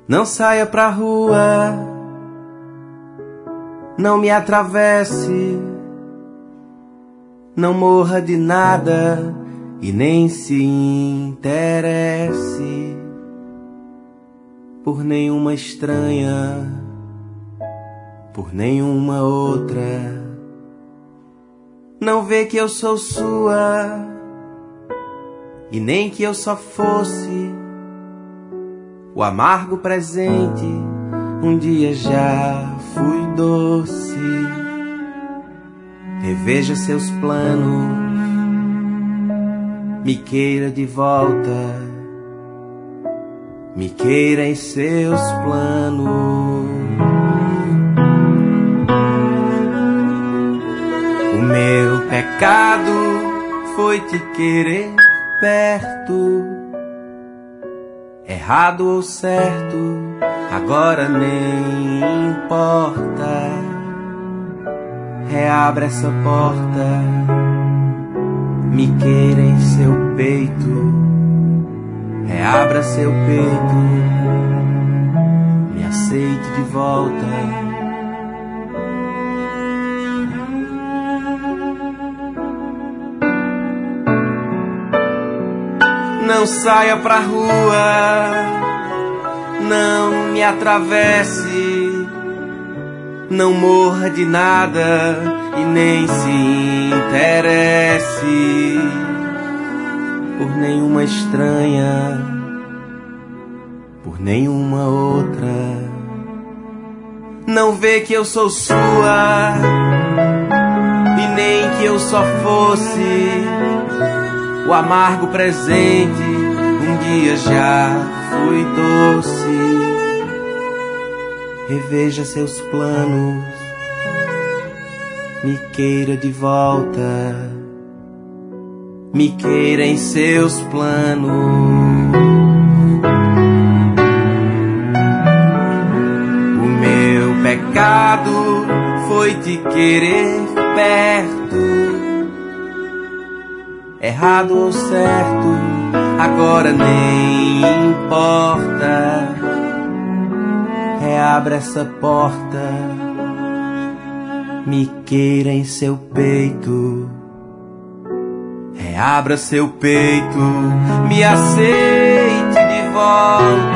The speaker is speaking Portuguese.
Não saia pra rua, não me atravesse, não morra de nada e nem se interesse por nenhuma estranha, por nenhuma outra. Não vê que eu sou sua e nem que eu só fosse o amargo presente. Um dia já fui doce. Reveja seus planos, me queira de volta, me queira em seus planos. O meu pecado foi te querer perto. Errado ou certo, agora nem importa. Reabra essa porta, me queira em seu peito. Reabra seu peito, me aceite de volta. Não saia pra rua, não me atravesse, não morra de nada e nem se interesse por nenhuma estranha, por nenhuma outra. Não vê que eu sou sua e nem que eu só fosse o amargo presente. Um dia já fui doce. Reveja seus planos, me queira de volta, me queira em seus planos. O meu pecado foi te querer perto. Errado ou certo, agora nem importa. Reabra essa porta, me queira em seu peito. Reabra seu peito, me aceite de volta.